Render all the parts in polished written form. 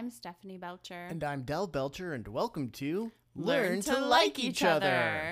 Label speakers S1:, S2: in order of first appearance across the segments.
S1: I'm Stephanie Belcher.
S2: And I'm Del Belcher, and welcome to
S1: Learn to Like Each Other.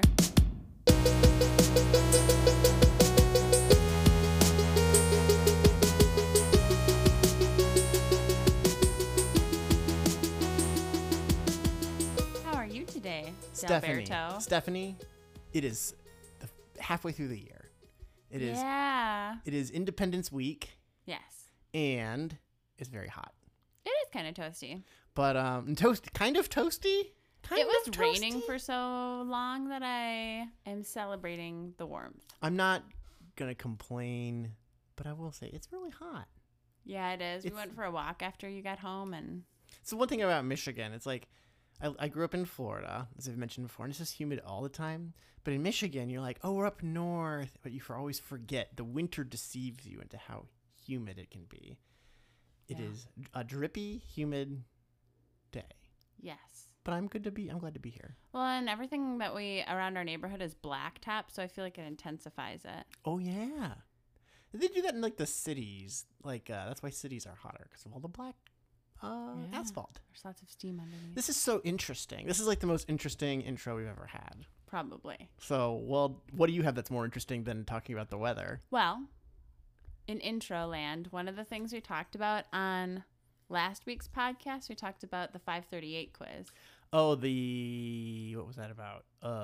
S1: How are you today, Delberto?
S2: Stephanie, it is halfway through the year. It is.
S1: Yeah.
S2: It is Independence Week,
S1: Yes.
S2: and it's very hot.
S1: It is kind of toasty.
S2: But kind of toasty.
S1: It was raining for so long that I am celebrating the warmth.
S2: I'm not gonna complain, but I will say it's really hot.
S1: Yeah, it is. We went for a walk after you got home, and
S2: So one thing about Michigan, it's like I grew up in Florida, as I've mentioned before, and it's just humid all the time. But in Michigan, you're like, oh, we're up north, but you always forget the winter deceives you into how humid it can be. It is a drippy, humid day.
S1: yes.
S2: But I'm glad to be here.
S1: Well, and everything that around our neighborhood is blacktop, so I feel like it intensifies it.
S2: Oh yeah, they do that in like the cities. Like that's why cities are hotter because of all the black asphalt.
S1: There's lots of steam underneath.
S2: This is so interesting. This is like the most interesting intro we've ever had.
S1: Probably.
S2: So, well, what do you have that's more interesting than talking about the weather?
S1: Well, in intro land, one of the things we talked about on last week's podcast, we talked about the 538 quiz.
S2: Oh, what was that about?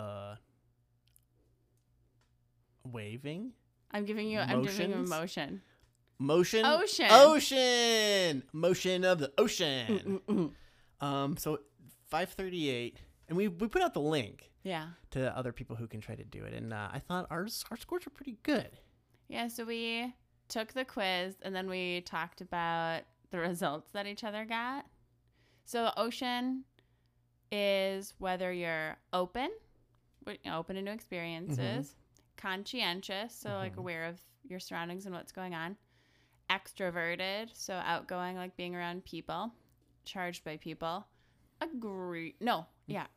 S2: Waving?
S1: I'm giving you
S2: Motions?
S1: motion.
S2: Motion?
S1: Ocean.
S2: Ocean! Motion of the ocean. So 538, and we put out the link
S1: Yeah.
S2: to other people who can try to do it, and I thought our scores were pretty good.
S1: Yeah, so we took the quiz, and then we talked about the results that each other got. So ocean is whether you're open to new experiences, conscientious, so like aware of your surroundings and what's going on, extroverted, so outgoing, like being around people, charged by people, agreeable.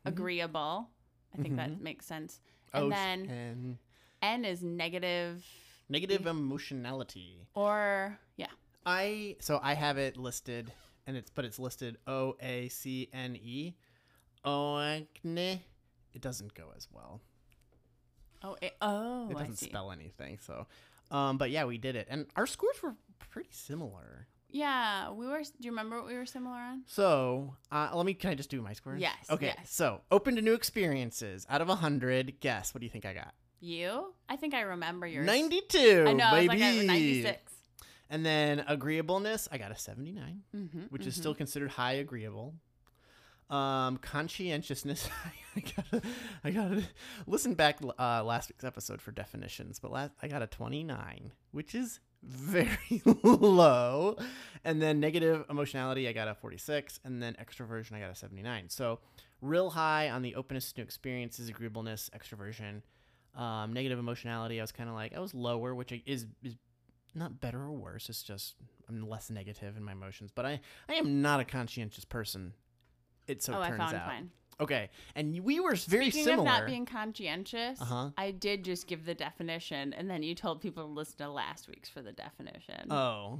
S1: I think that makes sense. And then N is negative
S2: emotionality.
S1: Or
S2: I have it listed, and it's listed OACNE. Oacne. It doesn't go as well. It doesn't spell anything. So, but yeah, we did it, and our scores were pretty similar.
S1: Yeah, we were. Do you remember what we were similar on?
S2: So, can I just do my scores?
S1: Yes.
S2: Okay.
S1: Yes.
S2: So, open to new experiences. Out of 100, guess what do you think I got?
S1: You? I think I remember yours.
S2: 92.
S1: I know.
S2: Baby.
S1: I was like 96.
S2: And then agreeableness, I got a 79, which is still considered high agreeable. Conscientiousness, I gotta listen back last week's episode for definitions, but I got a 29, which is very low. And then negative emotionality, I got a 46, and then extroversion, I got a 79. So real high on the openness to new experiences, agreeableness, extroversion. Negative emotionality, I was lower, which is not better or worse. It's just I'm less negative in my emotions, but I am not a conscientious person. It turns out. I found mine. Okay, and we were very
S1: Speaking
S2: similar.
S1: of not being conscientious, I did just give the definition, and then you told people to listen to last week's for the definition.
S2: Oh,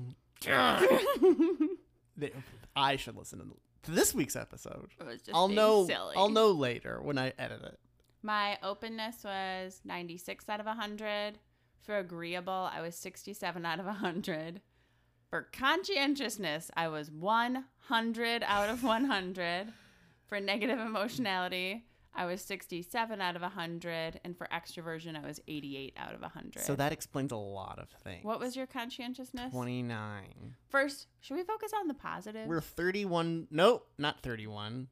S2: I should listen to this week's episode.
S1: It was just silly.
S2: I'll know later when I edit it.
S1: My openness was 96 out of 100. For agreeable, I was 67 out of 100. For conscientiousness, I was 100 out of 100. For negative emotionality, I was 67 out of 100. And for extroversion, I was 88 out of 100.
S2: So that explains a lot of things.
S1: What was your conscientiousness?
S2: 29.
S1: First, should we focus on the positive?
S2: We're 31. Nope, not 31.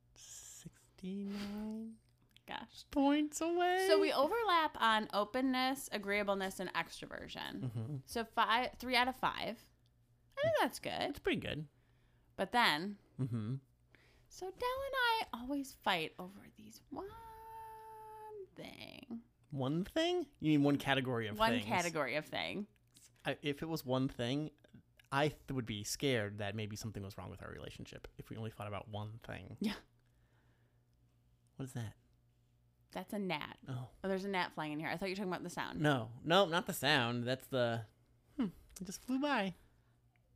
S2: 69.
S1: Gosh.
S2: Points away.
S1: So we overlap on openness, agreeableness, and extroversion. So 3 out of 5. I think that's good.
S2: It's pretty good.
S1: But then, so Del and I always fight over these one thing.
S2: One thing? You mean one category of things?
S1: One category of thing.
S2: If it was one thing, I would be scared that maybe something was wrong with our relationship if we only thought about one thing.
S1: Yeah.
S2: What is that?
S1: That's a gnat.
S2: Oh,
S1: there's a gnat flying in here. I thought you were talking about the sound.
S2: No, not the sound. That's the... It just flew by.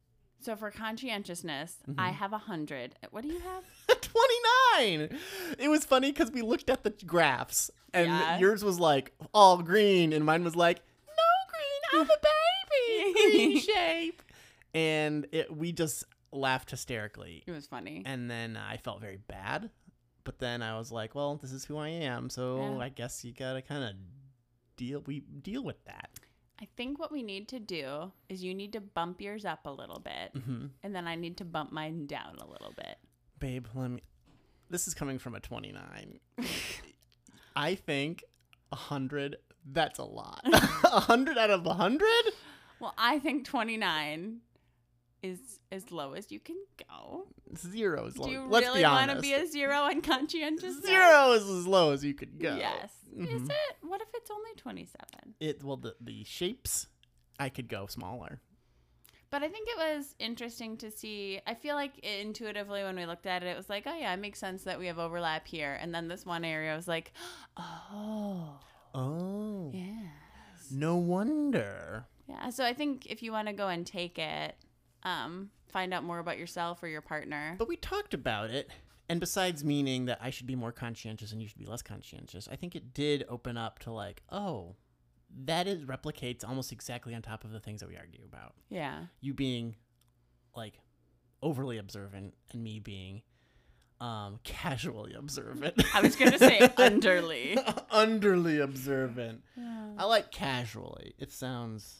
S1: So for conscientiousness,
S2: Mhm.
S1: I have 100. What do you have?
S2: 29. It was funny because we looked at the graphs and
S1: Yeah.
S2: yours was like all green and mine was like, no green, I'm a baby. Green shape. And we just laughed hysterically.
S1: It was funny.
S2: And then I felt very bad. But then I was like, well, this is who I am. So
S1: Yeah.
S2: I guess you got to kind of deal with that.
S1: I think what we need to do is you need to bump yours up a little bit,
S2: Mm-hmm.
S1: and then I need to bump mine down a little bit.
S2: Babe, this is coming from a 29. I think 100, that's a lot. 100 out of 100?
S1: Well, I think 29 is as low as you can go.
S2: 0 is low.
S1: Do you
S2: Let's
S1: really
S2: be
S1: want
S2: honest.
S1: to be a 0 on conscientious?
S2: 0 is as low as you could go.
S1: Yes. Is
S2: Mhm.
S1: it? What if it's only 27?
S2: Well, the shapes, I could go smaller.
S1: But I think it was interesting to see. I feel like intuitively when we looked at it, it was like, oh yeah, it makes sense that we have overlap here. And then this one area was like, oh,
S2: Oh.
S1: yes.
S2: No wonder.
S1: Yeah. So I think if you want to go and take it, find out more about yourself or your partner.
S2: But we talked about it. And besides meaning that I should be more conscientious and you should be less conscientious, I think it did open up to like, oh, that replicates almost exactly on top of the things that we argue about.
S1: Yeah.
S2: You being like overly observant and me being casually observant.
S1: I was going to say underly.
S2: Underly observant.
S1: Yeah.
S2: I like casually. It sounds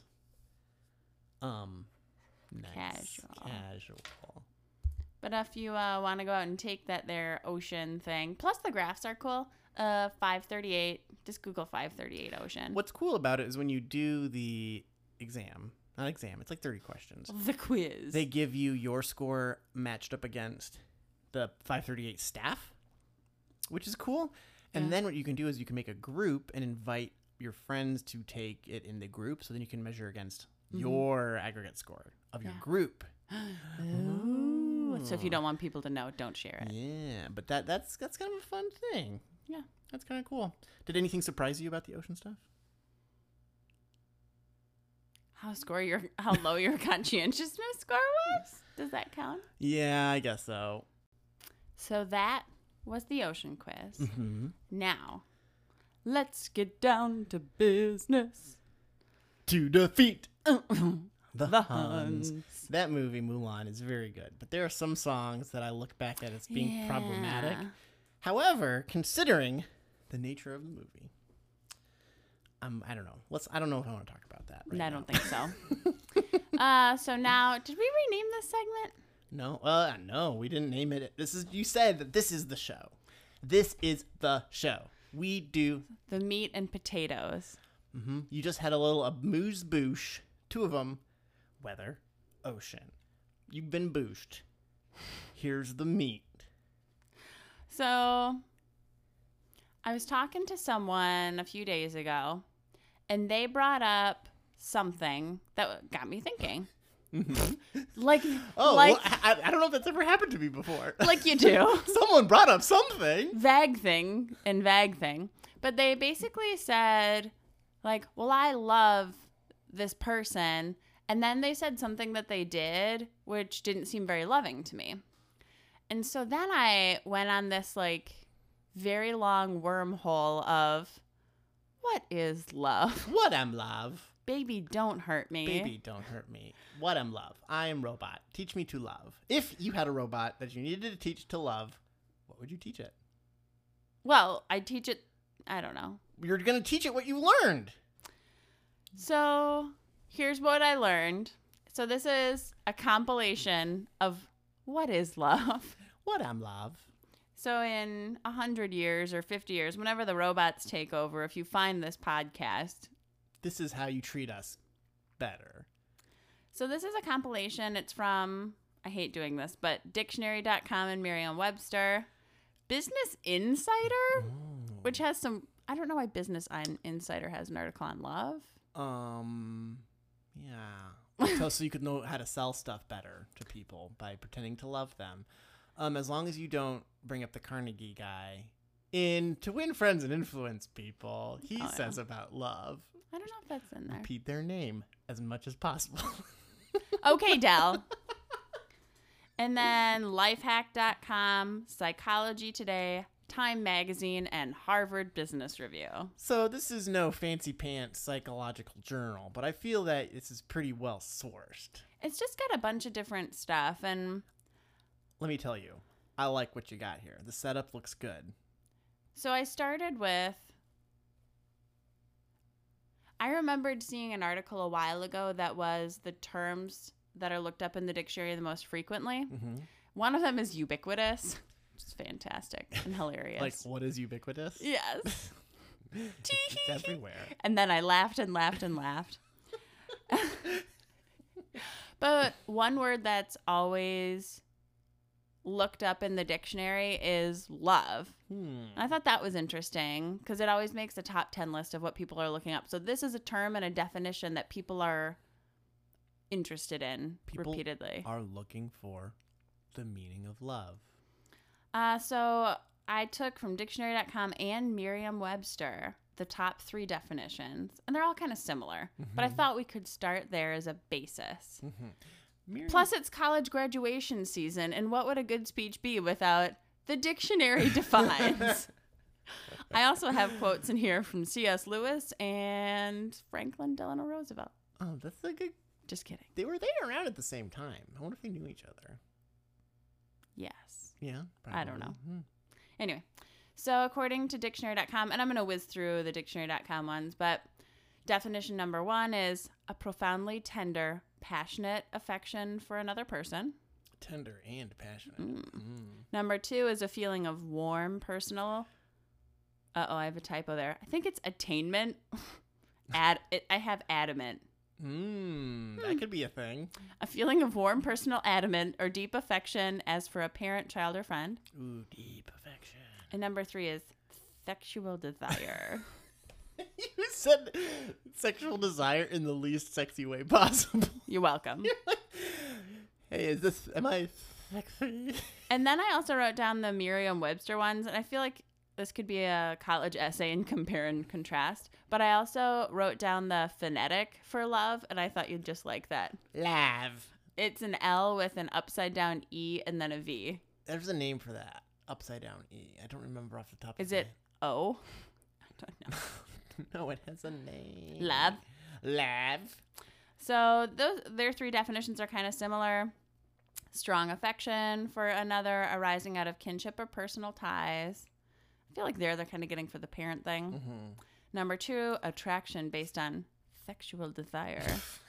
S2: nice. Casual.
S1: But if you want to go out and take that there ocean thing, plus the graphs are cool. 538. Just Google 538 ocean.
S2: What's cool about it is when you do the exam, not exam, it's like 30 questions.
S1: The quiz.
S2: They give you your score matched up against the 538 staff, which is cool. And
S1: Yeah.
S2: then what you can do is you can make a group and invite your friends to take it in the group, so then you can measure against your aggregate score of your
S1: Yeah.
S2: group.
S1: Ooh. So if you don't want people to know, don't share it.
S2: Yeah, but that's kind of a fun thing.
S1: Yeah.
S2: That's kind of cool. Did anything surprise you about the ocean stuff?
S1: How low your conscientiousness score was? Does that count?
S2: Yeah, I guess so.
S1: So that was the ocean quiz.
S2: Mm-hmm.
S1: Now, let's get down to business.
S2: To defeat
S1: The
S2: the Huns. That movie, Mulan, is very good, but there are some songs that I look back at as being problematic. However, considering the nature of the movie, I don't know. I don't know if I want to talk about that. Right
S1: I
S2: now.
S1: don't think so. So now, did we rename this segment?
S2: No. No, we didn't name it. You said that this is the show. This is the show. We do.
S1: The meat and potatoes.
S2: Mm-hmm. You just had a little amuse-bouche. 2 of them. Weather, ocean. You've been booshed. Here's the meat.
S1: So, I was talking to someone a few days ago, and they brought up something that got me thinking. Like,
S2: Oh,
S1: like,
S2: well, I don't know if that's ever happened to me before.
S1: like you do.
S2: Someone brought up something.
S1: Vague thing and vague thing. But they basically said, like, well, I love this person. And then they said something that they did, which didn't seem very loving to me. And so then I went on this, like, very long wormhole of, what is love?
S2: What am love?
S1: Baby, don't hurt me.
S2: Baby, don't hurt me. What am love? I am robot. Teach me to love. If you had a robot that you needed to teach to love, what would you teach it?
S1: Well, I teach it, I don't know.
S2: You're going to teach it what you learned.
S1: So here's what I learned. So this is a compilation of what is love.
S2: What am love?
S1: So in 100 years or 50 years, whenever the robots take over, if you find this podcast.
S2: This is how you treat us better.
S1: So this is a compilation. It's from, I hate doing this, but dictionary.com and Merriam-Webster. Business Insider, which has some, I don't know why Business Insider has an article on love.
S2: Yeah. So you could know how to sell stuff better to people by pretending to love them. As long as you don't bring up the Carnegie guy in To Win Friends and Influence People, he says about love.
S1: I don't know if that's in there.
S2: Repeat their name as much as possible.
S1: Okay, Del. And then lifehack.com, Psychology Today, Time Magazine, and Harvard Business Review.
S2: So this is no fancy pants psychological journal, but I feel that this is pretty well sourced.
S1: It's just got a bunch of different stuff. And
S2: Let me tell you, I like what you got here. The setup looks good.
S1: so I started with, I remembered seeing an article a while ago that was the terms that are looked up in the dictionary the most frequently.
S2: Mm-hmm.
S1: One of them is ubiquitous, which is fantastic and hilarious.
S2: Like, what is ubiquitous?
S1: Yes.
S2: It's everywhere.
S1: And then I laughed and laughed and laughed. But one word that's always looked up in the dictionary is love. I thought that was interesting because it always makes a top 10 list of what people are looking up. So this is a term and a definition that people are interested in
S2: People
S1: repeatedly.
S2: Are looking for the meaning of love.
S1: So I took from dictionary.com and Merriam-Webster the top 3 definitions, and they're all kind of similar. But I thought we could start there as a basis. Plus, it's college graduation season, and what would a good speech be without the dictionary defines? I also have quotes in here from C.S. Lewis and Franklin Delano Roosevelt.
S2: Oh, that's a good.
S1: Just kidding.
S2: They were around at the same time. I wonder if they knew each other.
S1: Yes.
S2: Yeah,
S1: I don't
S2: probably.
S1: know. Anyway, so according to dictionary.com, and I'm going to whiz through the dictionary.com ones, but definition number 1 is a profoundly tender, passionate affection for another person.
S2: Tender and passionate.
S1: Number 2 is a feeling of warm, personal. I have a typo there. I think it's attainment. I have adamant.
S2: That could be a thing.
S1: A feeling of warm, personal, adamant, or deep affection as for a parent, child, or friend.
S2: Ooh, deep affection.
S1: And number 3 is sexual desire.
S2: You said sexual desire in the least sexy way possible.
S1: You're welcome.
S2: Hey, am I sexy?
S1: And then I also wrote down the Merriam-Webster ones, and I feel like this could be a college essay in compare and contrast. But I also wrote down the phonetic for love, and I thought you'd just like that.
S2: Love.
S1: It's an L with an upside down E and then a V.
S2: There's a name for that. Upside down E. I don't remember off the top of
S1: Is
S2: my
S1: it O? I don't know.
S2: No, it has a name.
S1: Love.
S2: Love.
S1: So their 3 definitions are kind of similar. Strong affection for another arising out of kinship or personal ties. I feel like they're kind of getting for the parent thing. Number 2, attraction based on sexual desire.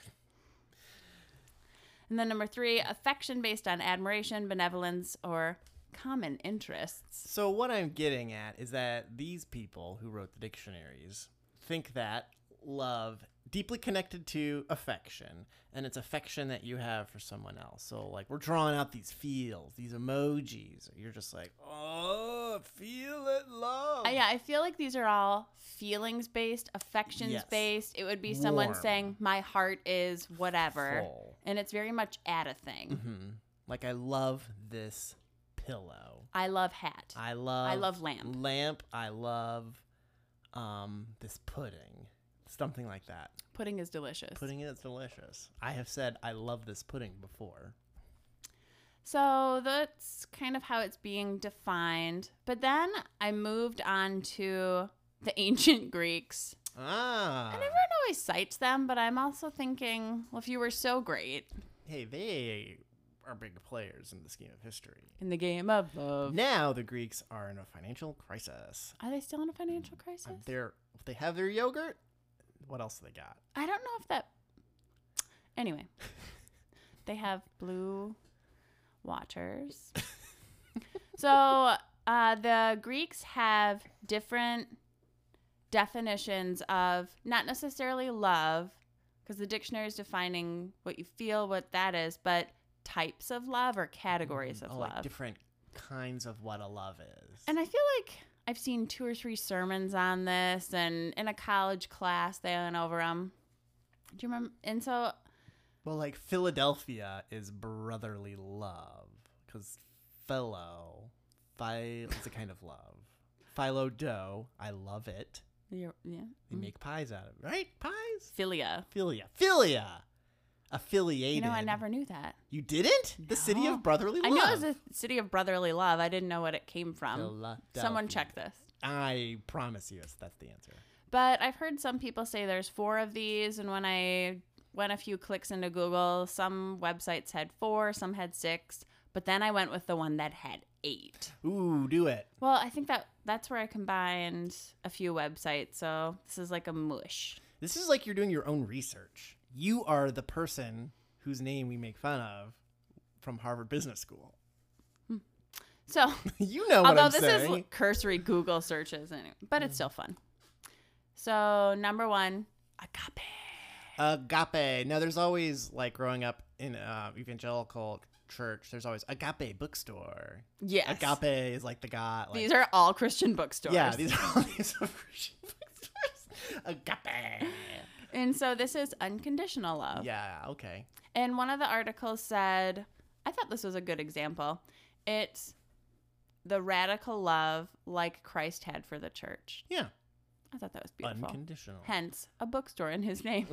S1: And then number 3, affection based on admiration, benevolence, or common interests.
S2: So what I'm getting at is that these people who wrote the dictionaries think that love deeply connected to affection, and it's affection that you have for someone else. So like we're drawing out these feels, these emojis. You're just like, oh, feel it, love.
S1: Yeah, I feel like these are all feelings based, affections based. It would be someone
S2: Warm.
S1: saying my heart is whatever,
S2: Full.
S1: and it's very much at a thing.
S2: Like I love this pillow.
S1: I love hat.
S2: I love
S1: lamp.
S2: Lamp. I love this pudding. Something like that.
S1: Pudding is delicious.
S2: Pudding is delicious. I have said I love this pudding before.
S1: So that's kind of how it's being defined. But then I moved on to the ancient Greeks.
S2: Ah.
S1: And everyone always cites them, but I'm also thinking, well, if you were so great
S2: Hey, they are big players in the scheme of history.
S1: in the game of love.
S2: Now the Greeks are in a financial crisis.
S1: Are they still in a financial crisis?
S2: If they have their yogurt, what else do they got?
S1: I don't know if that. Anyway, they have blue waters. So the Greeks have different definitions of not necessarily love, because the dictionary is defining what you feel, what that is, but types of love or categories of love.
S2: Like different kinds of what a love is.
S1: And I feel like I've seen 2 or 3 sermons on this, and in a college class they went over them. Do you remember? And so,
S2: well, like Philadelphia is brotherly love, because it's a kind of love. Philo dough, I love it.
S1: yeah,
S2: They make pies out of it, right? Pies?
S1: philia.
S2: Philia. affiliated.
S1: You know, I never knew that.
S2: You didn't? The city
S1: No.
S2: of brotherly love.
S1: I knew it was a city of brotherly love. I didn't know what it came from. Someone
S2: Philadelphia.
S1: check this.
S2: I promise you that's the answer.
S1: But I've heard some people say there's 4 of these, and when I went a few clicks into Google, some websites had 4, some had 6, but then I went with the one that had 8.
S2: Ooh, do it.
S1: Well, I think that's where I combined a few websites, so this is like a mush.
S2: This is like you're doing your own research. You are the person whose name we make fun of from Harvard Business School.
S1: So,
S2: You know what
S1: although
S2: I'm
S1: this
S2: saying.
S1: is cursory Google searches, anyway, but it's still fun. So, number 1, agape.
S2: Agape. Now, there's always, like, growing up in evangelical church, there's always Agape bookstore.
S1: Yes.
S2: Agape is like the God. Like,
S1: These are all Christian bookstores.
S2: Yeah, these are all these Christian bookstores. Agape.
S1: And so this is unconditional love.
S2: Yeah, okay.
S1: And one of the articles said, I thought this was a good example. It's the radical love like Christ had for the church.
S2: Yeah.
S1: I thought that was beautiful.
S2: Unconditional.
S1: Hence, a bookstore in his name.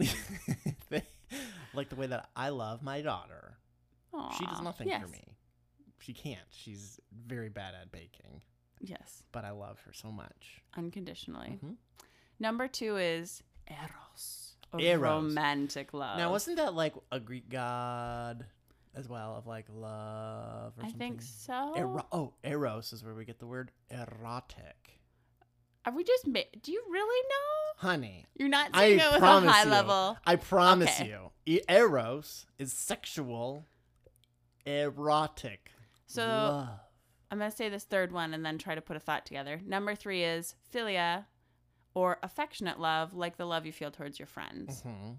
S2: Like the way that I love my daughter.
S1: Aww,
S2: She does nothing
S1: yes.
S2: for me. She can't. She's very bad at baking.
S1: Yes,
S2: But I love her so much.
S1: unconditionally.
S2: Mhm.
S1: Number 2 is eros. Or
S2: Eros.
S1: romantic love.
S2: Now, wasn't that like a Greek god as well of like love or
S1: I
S2: something?
S1: think so.
S2: Eros is where we get the word erotic.
S1: Are we just... Do you really know?
S2: Honey,
S1: You're not
S2: I
S1: saying it with a
S2: promise
S1: high
S2: you.
S1: level.
S2: I promise
S1: Okay.
S2: you. Eros is sexual, erotic
S1: So
S2: love.
S1: I'm going to say this third one and then try to put a thought together. Number 3 is philia, or affectionate love, like the love you feel towards your friends.
S2: Mhm.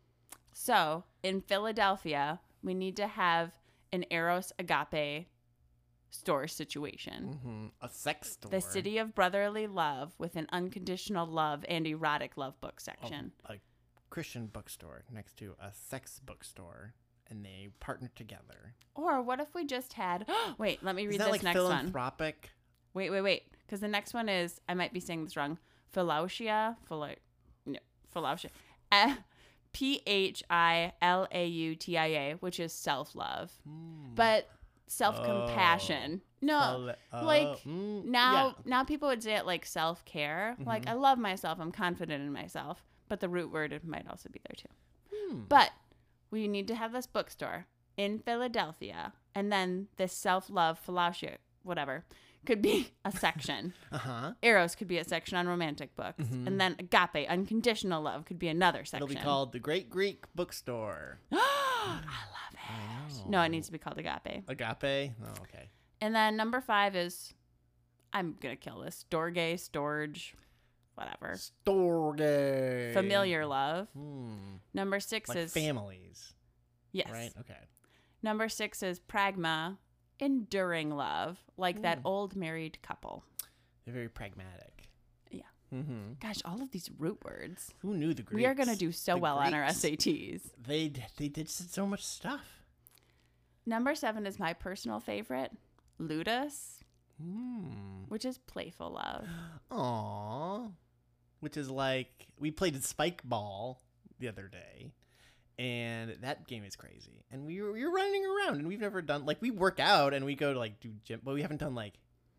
S1: So in Philadelphia, we need to have an Eros Agape store situation.
S2: Mhm. A sex store.
S1: The city of brotherly love with an unconditional love and erotic love book section.
S2: A Christian bookstore next to a sex bookstore, and they partner together.
S1: Or what if we just had... Wait, let me read
S2: Is that
S1: this
S2: like
S1: next one.
S2: philanthropic?
S1: Wait. Because the next one is... I might be saying this wrong. Philautia. Philautia. Philautia, which is self-love. But self-compassion. No, like now people would say it like self-care. Like, I love myself. I'm confident in myself. But the root word might also be there too. But we need to have this bookstore in Philadelphia. And then this self-love, Philautia, whatever, could be a section. Eros could be a section on romantic books. And then agape, unconditional love, could be another section.
S2: It'll be called the Great Greek Bookstore.
S1: I love it. No, it needs to be called agape.
S2: Agape? Oh, okay.
S1: And then number 5 is, I'm going to kill this, storge, storage, whatever.
S2: Storge.
S1: Familiar love.
S2: Hmm.
S1: Number 6
S2: Like
S1: is...
S2: families.
S1: Yes.
S2: Right? Okay.
S1: Number 6 is pragma, enduring love, like that old married couple.
S2: They're very pragmatic.
S1: Yeah.
S2: Mm-hmm.
S1: Gosh, all of these root words.
S2: Who knew the Greeks?
S1: We are going to do so
S2: The
S1: well on our
S2: Greeks.
S1: SATs.
S2: They did so much stuff.
S1: Number 7 is my personal favorite, ludus,
S2: Hmm.
S1: which is playful love.
S2: Aww. Which is like, we played Spike Ball the other day, and that game is crazy. And we were running around, and we've never done, like, we work out and we go to like do gym, but we haven't done like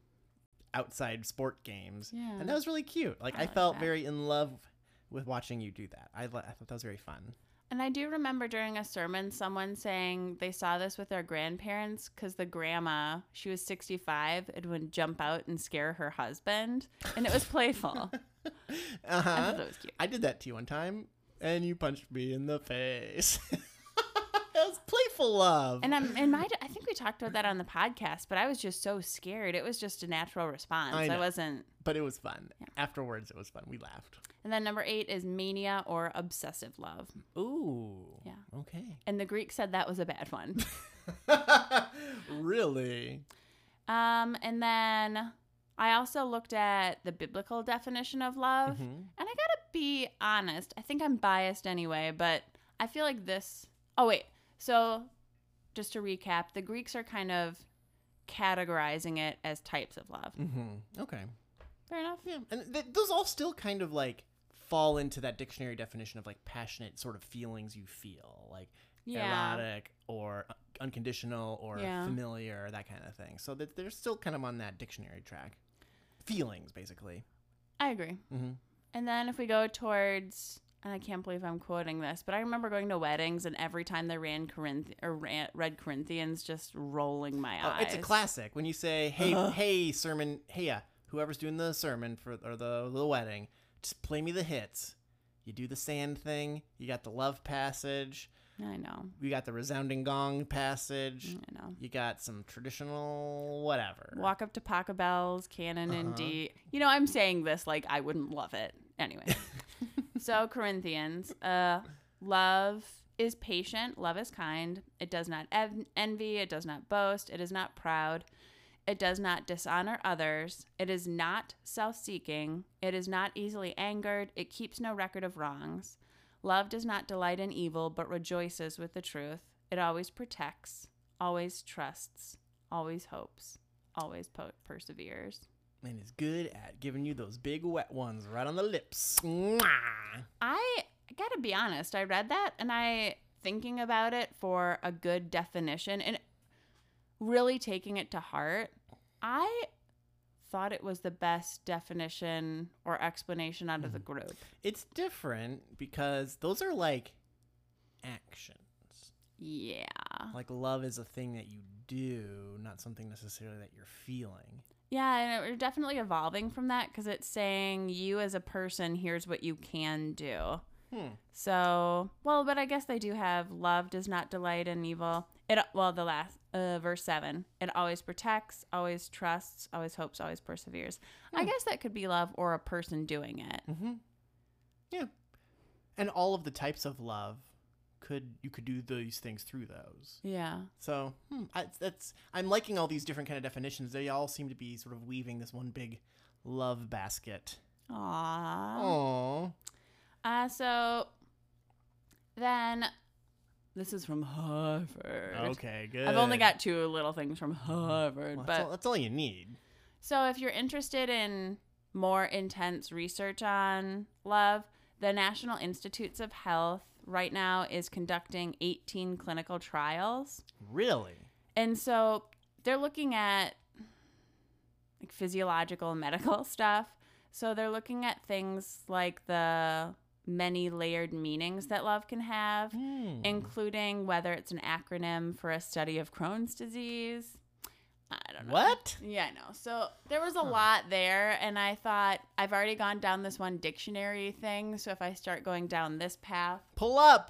S2: outside sport games.
S1: Yeah.
S2: And that was really cute. Like,
S1: I
S2: I
S1: like
S2: felt
S1: that.
S2: very in love with watching you do that. I thought that was very fun.
S1: And I do remember during a sermon someone saying they saw this with their grandparents because the grandma, she was 65, and would jump out and scare her husband. And it was playful. I thought that was cute.
S2: I did that to you one time, and you punched me in the face. That was playful love.
S1: And I think we talked about that on the podcast, but I was just so scared. It was just a natural response.
S2: I know.
S1: I wasn't.
S2: But it was fun.
S1: Yeah.
S2: Afterwards, it was fun. We laughed.
S1: And then number 8 is mania or obsessive love.
S2: Ooh.
S1: Yeah.
S2: Okay.
S1: And the Greek said that was a bad one.
S2: Really?
S1: And then I also looked at the biblical definition of love.
S2: Mhm.
S1: And I gotta be honest, I think I'm biased anyway, but I feel like this... Oh, wait. So just to recap, the Greeks are kind of categorizing it as types of love.
S2: Mm-hmm. Okay.
S1: Fair enough?
S2: Yeah. And those all still kind of like fall into that dictionary definition of like passionate sort of feelings you feel. Like
S1: Yeah.
S2: erotic or unconditional or
S1: Yeah.
S2: familiar, that kind of thing. So that they're still kind of on that dictionary track. Feelings, basically.
S1: I agree.
S2: Mm-hmm.
S1: And then if we go towards, and I can't believe I'm quoting this, but I remember going to weddings and every time they read Corinthians, just rolling my eyes.
S2: It's a classic. When you say, hey, sermon, hey, whoever's doing the sermon or the wedding, just play me the hits. You do the sand thing. You got the love passage.
S1: I know.
S2: You got the resounding gong passage.
S1: I know.
S2: You got some traditional whatever.
S1: Walk up to Pachelbel's, Canon in D. You know, I'm saying this like I wouldn't love it. Anyway. So Corinthians, love is patient, love is kind. It does not envy, it does not boast, it is not proud. It does not dishonor others. It is not self-seeking. It is not easily angered. It keeps no record of wrongs. Love does not delight in evil, but rejoices with the truth. It always protects, always trusts, always hopes, always perseveres.
S2: And is good at giving you those big wet ones right on the lips. Mwah!
S1: I gotta be honest, I read that and I thinking about it for a good definition and really taking it to heart, I thought it was the best definition or explanation out of the group.
S2: It's different because those are like actions.
S1: Yeah.
S2: Like love is a thing that you do, not something necessarily that you're feeling.
S1: Yeah, and we're definitely evolving from that because it's saying you as a person, here's what you can do. So, well, but I guess they do have love does not delight in evil. The last verse 7, it always protects, always trusts, always hopes, always perseveres. I guess that could be love or a person doing it.
S2: Mm-hmm. Yeah. And all of the types of love you could do these things through those.
S1: Yeah.
S2: So I'm liking all these different kind of definitions. They all seem to be sort of weaving this one big love basket.
S1: Aww.
S2: Aww.
S1: So then this is from Harvard.
S2: Okay, good.
S1: I've only got 2 little things from Harvard,
S2: Well,
S1: but
S2: that's all you need.
S1: so if you're interested in more intense research on love, the National Institutes of Health right now is conducting 18 clinical trials.
S2: Really?
S1: And so they're looking at like physiological and medical stuff. So they're looking at things like the many layered meanings that love can have, including whether it's an acronym for a study of Crohn's disease. I don't know.
S2: What?
S1: Yeah, I know. So there was a lot there, and I thought I've already gone down this one dictionary thing, so if I start going down this path.
S2: Pull up!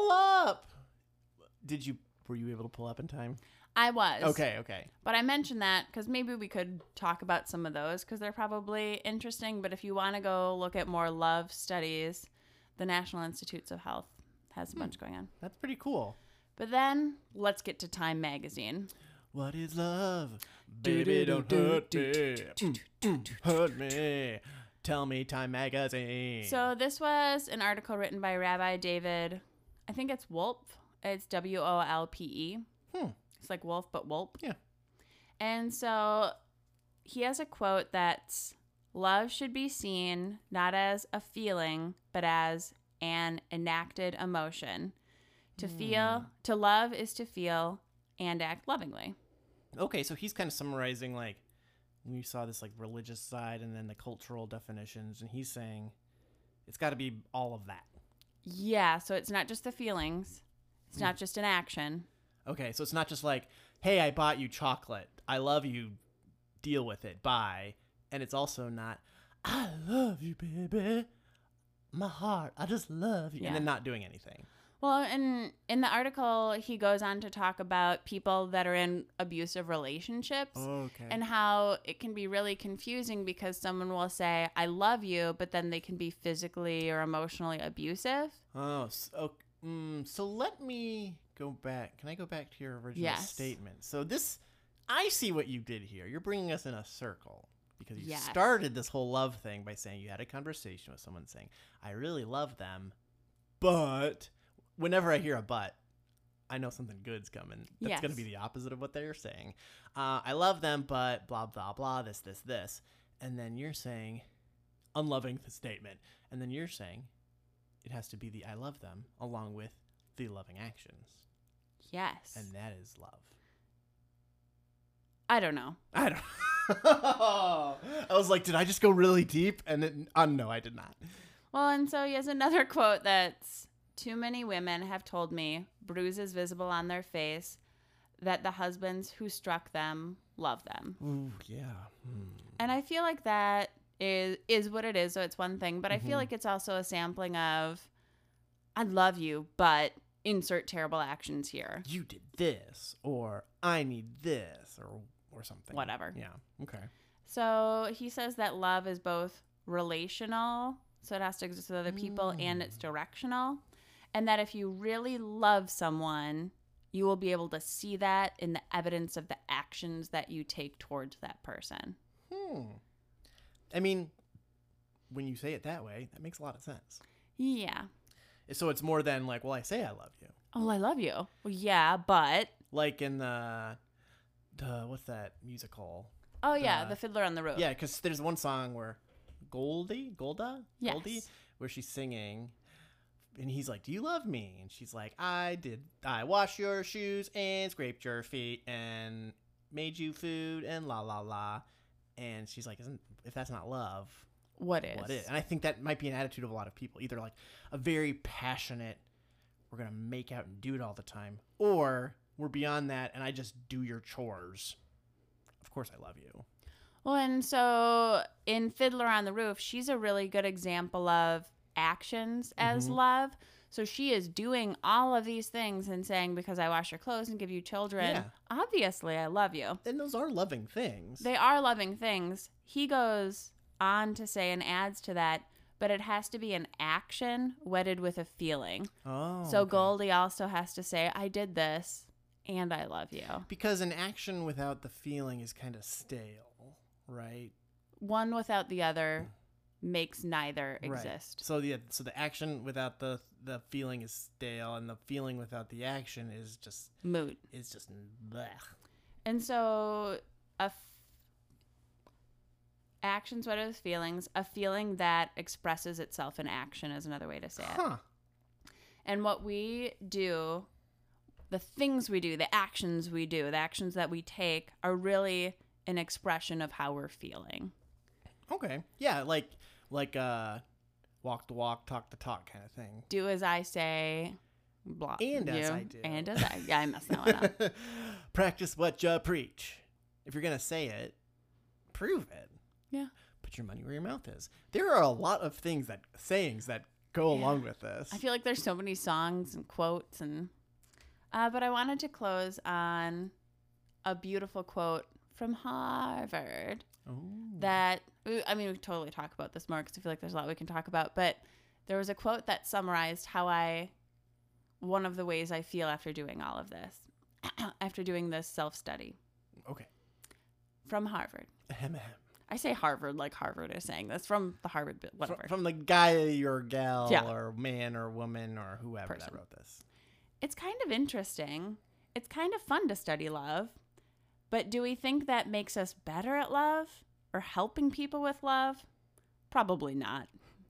S2: Were you able to pull up in time?
S1: I was.
S2: Okay.
S1: But I mentioned that because maybe we could talk about some of those because they're probably interesting. But if you want to go look at more love studies, the National Institutes of Health has a bunch going on.
S2: That's pretty cool.
S1: But then let's get to Time Magazine.
S2: What is love? Baby, don't hurt me. Hurt me. Tell me, Time Magazine.
S1: So this was an article written by Rabbi David, I think it's Wolpe. It's Wolpe. It's like wolf, but Wolpe.
S2: Yeah.
S1: And so he has a quote that's, love should be seen not as a feeling, but as an enacted emotion. To love is to feel and act lovingly.
S2: Okay, so he's kind of summarizing, like, we saw this, like, religious side and then the cultural definitions, and he's saying it's got to be all of that.
S1: Yeah, so it's not just the feelings. It's not just an action.
S2: Okay, so it's not just like, hey, I bought you chocolate. I love you. Deal with it. Bye. And it's also not, I love you, baby. My heart. I just love you.
S1: Yeah.
S2: And then not doing anything.
S1: Well, and in the article, he goes on to talk about people that are in abusive relationships
S2: Okay.
S1: and how it can be really confusing because someone will say, I love you, but then they can be physically or emotionally abusive.
S2: Oh, so let me go back. Can I go back to your original statement? So I see what you did here. You're bringing us in a circle because you started this whole love thing by saying you had a conversation with someone saying, I really love them, but whenever I hear a but, I know something good's coming. That's going to be the opposite of what they're saying. I love them, but blah, blah, blah, this. And then you're saying, unloving the statement. And then you're saying, it has to be the I love them along with the loving actions.
S1: Yes.
S2: And that is love.
S1: I don't know.
S2: I don't I was like, did I just go really deep? And then, no, I did not.
S1: Well, and so he has another quote that's, too many women have told me, bruises visible on their face, that the husbands who struck them love them.
S2: Ooh, yeah.
S1: And I feel like that is what it is, so it's one thing. But I feel like it's also a sampling of, I love you, but insert terrible actions here.
S2: You did this, or I need this, or something.
S1: Whatever.
S2: Yeah. Okay.
S1: So he says that love is both relational, so it has to exist with other people, and it's directional. And that if you really love someone, you will be able to see that in the evidence of the actions that you take towards that person.
S2: I mean, when you say it that way, that makes a lot of sense.
S1: Yeah.
S2: So it's more than like, well, I say I love you.
S1: Oh, I love you. Well, yeah, but...
S2: Like in the what's that musical?
S1: Oh, yeah, The Fiddler on the Roof.
S2: Yeah, because there's one song where Golda?
S1: Yes.
S2: Goldie? Where she's singing, and he's like, do you love me? And she's like, I did. I washed your shoes and scraped your feet and made you food and la la la. And she's like, if that's not love,
S1: What is?
S2: what is? And I think that might be an attitude of a lot of people. Either like a very passionate, we're going to make out and do it all the time, or we're beyond that and I just do your chores. Of course I love you.
S1: Well, and so in Fiddler on the Roof, she's a really good example of actions as love. So she is doing all of these things and saying, because I wash your clothes and give you children, obviously I love you.
S2: And those are loving things.
S1: They are loving things. He goes on to say and adds to that, but it has to be an action wedded with a feeling.
S2: Oh.
S1: So
S2: okay.
S1: Goldie also has to say, I did this and I love you.
S2: Because an action without the feeling is kind of stale, right?
S1: One without the other makes neither exist.
S2: Right. So the action without the feeling is stale, and the feeling without the action is just
S1: Moot.
S2: It's just blech.
S1: And so actions wedded with feelings, a feeling that expresses itself in action is another way to say it. And what we do, the things we do, the actions we do, the actions that we take are really an expression of how we're feeling.
S2: Okay. Yeah, like walk the walk, talk the talk kind of thing.
S1: Do as I say, blah.
S2: And as I do.
S1: And as I. Yeah, I messed that one up.
S2: Practice what you preach. If you're going to say it, prove it.
S1: Yeah.
S2: Put your money where your mouth is. There are a lot of sayings that go along with this.
S1: I feel like there's so many songs and quotes and but I wanted to close on a beautiful quote from Harvard. That, I mean, we could totally talk about this more because I feel like there's a lot we can talk about, but there was a quote that summarized one of the ways I feel after doing all of this, after doing this self-study.
S2: Okay.
S1: From Harvard.
S2: Ahem.
S1: I say Harvard like Harvard is saying this, from the Harvard, whatever.
S2: From the guy or gal
S1: Yeah.
S2: or man or woman or whoever that wrote this.
S1: It's kind of interesting. It's kind of fun to study love. But do we think that makes us better at love or helping people with love? Probably not.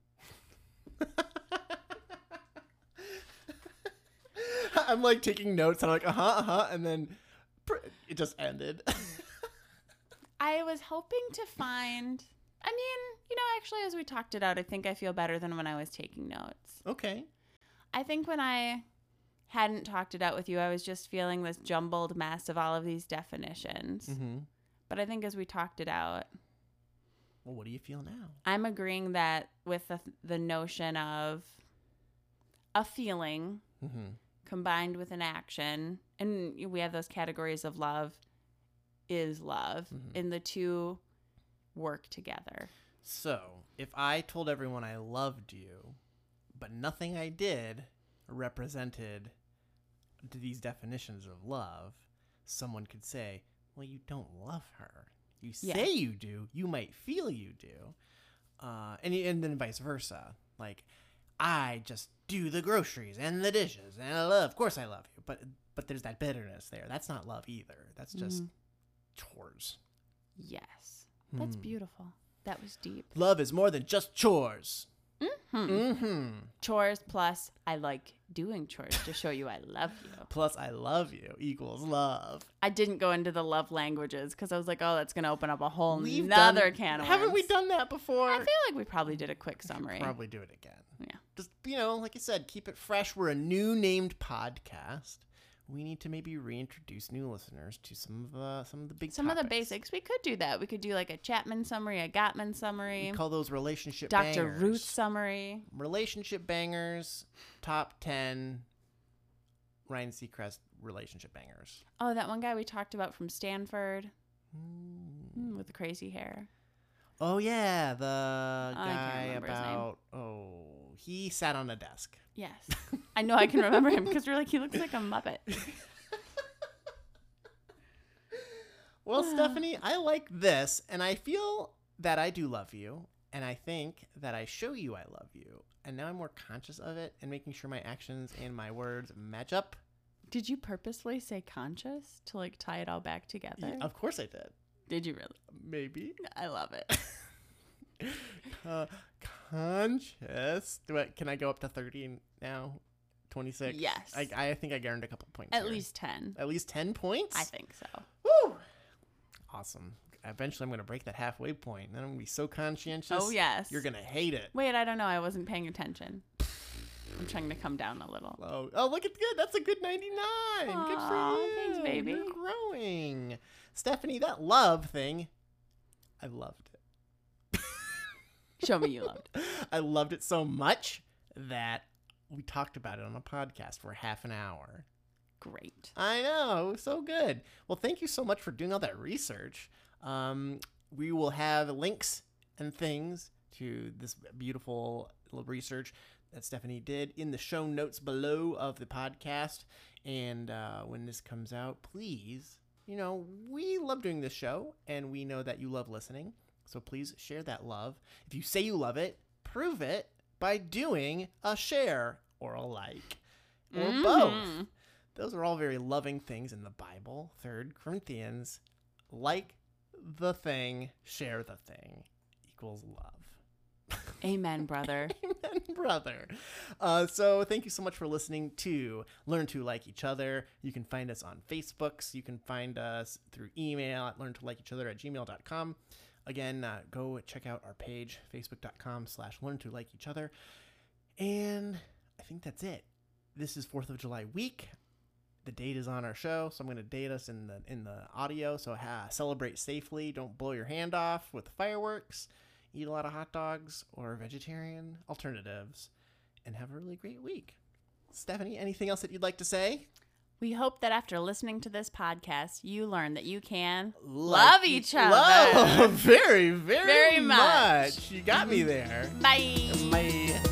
S2: I'm like taking notes and I'm like, and then it just ended.
S1: I was hoping to find, actually as we talked it out, I think I feel better than when I was taking notes.
S2: Okay.
S1: I think when I hadn't talked it out with you, I was just feeling this jumbled mess of all of these definitions.
S2: Mm-hmm.
S1: But I think as we talked it out,
S2: well, what do you feel now?
S1: I'm agreeing that with the notion of a feeling combined with an action, and we have those categories of love is love, and the two work together.
S2: So, if I told everyone I loved you, but nothing I did represented these definitions of love, someone could say, well, you don't love her. You say you do. You might feel you do. And then vice versa. Like, I just do the groceries and the dishes, and of course I love you. But there's that bitterness there. That's not love either. That's just chores.
S1: Yes. That's beautiful. That was deep.
S2: Love is more than just chores.
S1: Chores plus I like doing chores to show you I love you.
S2: Plus, I love you equals love.
S1: I didn't go into the love languages because I was like, oh, that's going to open up a whole
S2: We've
S1: nother
S2: done-
S1: can of
S2: Haven't we
S1: worms.
S2: done that before?
S1: I feel like we probably did a quick summary.
S2: Probably do it again.
S1: Yeah.
S2: Just, like I said, keep it fresh. We're a new named podcast. We need to maybe reintroduce new listeners to some of the big
S1: Some of the
S2: topics.
S1: basics. We could do that. We could do like a Chapman summary, a Gottman summary,
S2: We call those relationship
S1: Dr.
S2: bangers.
S1: Ruth summary.
S2: Relationship bangers, top 10 Ryan Seacrest relationship bangers.
S1: Oh, that one guy we talked about from Stanford with the crazy hair.
S2: Oh, yeah, the
S1: I can't
S2: guy
S1: remember his name.
S2: about, he sat on a desk.
S1: Yes. I know I can remember him because we're like, he looks like a Muppet.
S2: Well, Stephanie, I like this, and I feel that I do love you, and I think that I show you I love you, and now I'm more conscious of it and making sure my actions and my words match up.
S1: Did you purposely say conscious to like tie it all back together?
S2: Yeah, of course I did.
S1: Did you really?
S2: Maybe.
S1: I love it.
S2: Conscious. Can I go up to 30 now? 26?
S1: Yes.
S2: I think I earned a couple points
S1: At
S2: here.
S1: least 10.
S2: At least 10 points?
S1: I think so.
S2: Woo! Awesome. Eventually I'm going to break that halfway point. Then I'm going to be so conscientious.
S1: Oh, yes.
S2: You're going to hate it.
S1: Wait, I don't know. I wasn't paying attention. I'm trying to come down a little.
S2: Oh, look at good. That's a good 99. Good for
S1: Aw,
S2: you.
S1: thanks, baby.
S2: You're growing. Stephanie, that love thing, I loved it.
S1: Show me you loved.
S2: I loved it so much that we talked about it on a podcast for half an hour.
S1: Great.
S2: I know. It was so good. Well, thank you so much for doing all that research. We will have links and things to this beautiful little research that Stephanie did in the show notes below of the podcast. And when this comes out, please, we love doing this show, and we know that you love listening. So please share that love. If you say you love it, prove it by doing a share or a like or both. Those are all very loving things in the Bible. 3 Corinthians, like the thing, share the thing, equals love.
S1: Amen, brother.
S2: Amen, brother. So thank you so much for listening to Learn to Like Each Other. You can find us on Facebook. You can find us through email at learntolikeeachother@gmail.com. Again, go check out our page, facebook.com/learntolikeeachother. And I think that's it. This is 4th of July week. The date is on our show, so I'm going to date us in the audio. So celebrate safely. Don't blow your hand off with fireworks. Eat a lot of hot dogs or vegetarian alternatives. And have a really great week. Stephanie, anything else that you'd like to say?
S1: We hope that after listening to this podcast, you learn that you can love each other.
S2: Love very, very,
S1: Very much.
S2: You got me there.
S1: Bye.
S2: Bye.